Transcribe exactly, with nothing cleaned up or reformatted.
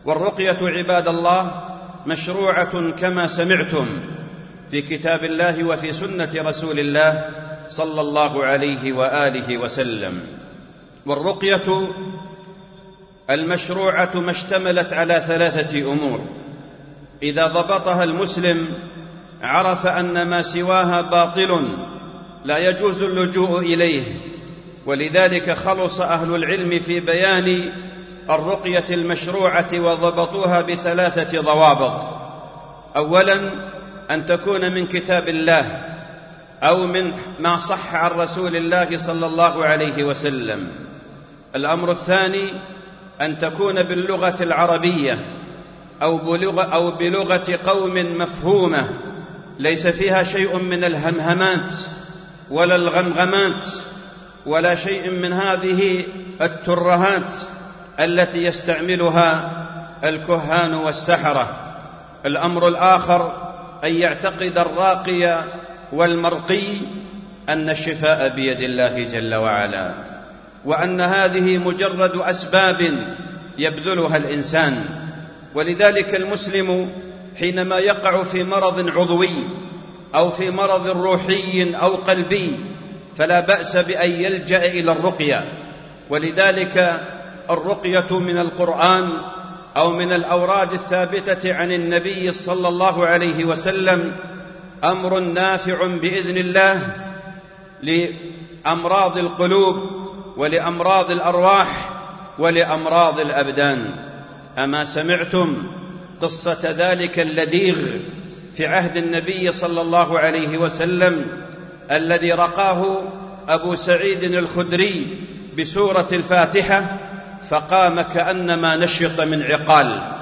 والرقية عباد الله مشروعة كما سمعتم في كتاب الله وفي سنة رسول الله صلى الله عليه وآله وسلم. والرقية المشروعة ما اشتملت على ثلاثة أمور إذا ضبطها المسلم عرف أن ما سواها باطل لا يجوز اللجوء إليه. ولذلك خلص أهل العلم في بيان الرقية المشروعة وضبطوها بثلاثة ضوابط: أولاً أن تكون من كتاب الله أو من ما صح عن رسول الله صلى الله عليه وسلم. الأمر الثاني أن تكون باللغة العربية أو بلغة, أو بلغة قوم مفهومة ليس فيها شيء من الهمهمات ولا الغمغمات ولا شيء من هذه الترهات التي يستعملها الكهان والسحرة. الأمر الآخر أن يعتقد الراقي والمرقي أن الشفاء بيد الله جل وعلا، وأن هذه مجرد أسباب يبذلها الإنسان. ولذلك المسلم حينما يقع في مرض عضوي أو في مرض روحي أو قلبي فلا بأس بأن يلجأ إلى الرقية. ولذلك الرقية من القرآن أو من الأوراد الثابتة عن النبي صلى الله عليه وسلم أمر نافع بإذن الله لأمراض القلوب ولأمراض الأرواح ولأمراض الأبدان. أما سمعتم قصة ذلك اللديغ في عهد النبي صلى الله عليه وسلم الذي رقاه أبو سعيد الخدري بسورة الفاتحة فقام كأنما نشط من عقال؟